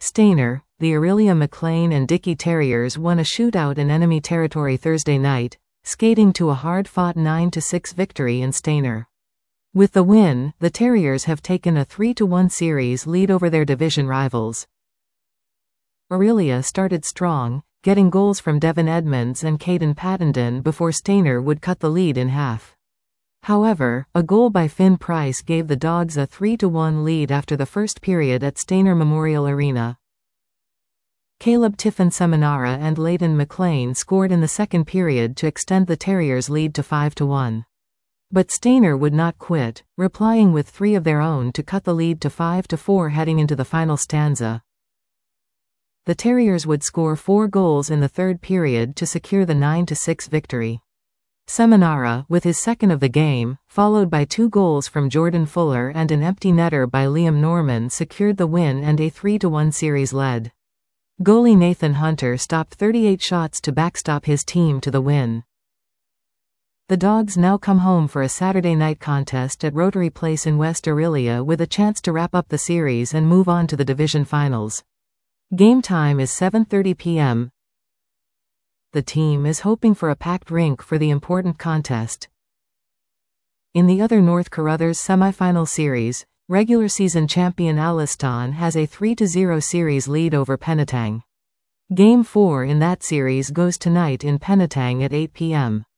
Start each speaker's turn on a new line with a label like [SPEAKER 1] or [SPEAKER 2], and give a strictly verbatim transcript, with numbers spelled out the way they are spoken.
[SPEAKER 1] Stayner, the Aurelia McLean and Dickey Terriers won a shootout in enemy territory Thursday night, skating to a hard-fought nine to six victory in Stayner. With the win, the Terriers have taken a three to one series lead over their division rivals. Aurelia started strong, getting goals from Devin Edmonds and Caden Pattenden before Stayner would cut the lead in half. However, a goal by Finn Price gave the Dogs a three to one lead after the first period at Stayner Memorial Arena. Caleb Tiffin Seminara and Leighton McLean scored in the second period to extend the Terriers' lead to five to one. But Stayner would not quit, replying with three of their own to cut the lead to five to four heading into the final stanza. The Terriers would score four goals in the third period to secure the nine to six victory. Seminara, with his second of the game, followed by two goals from Jordan Fuller and an empty netter by Liam Norman, secured the win and a three to one series lead. Goalie Nathan Hunter stopped thirty-eight shots to backstop his team to the win. The Dogs now come home for a Saturday night contest at Rotary Place in West Aurelia with a chance to wrap up the series and move on to the division finals. Game time is seven thirty p m The team is hoping for a packed rink for the important contest. In the other North Carruthers semi-final series, regular season champion Alliston has a three to zero series lead over Penetang. Game four in that series goes tonight in Penetang at eight p m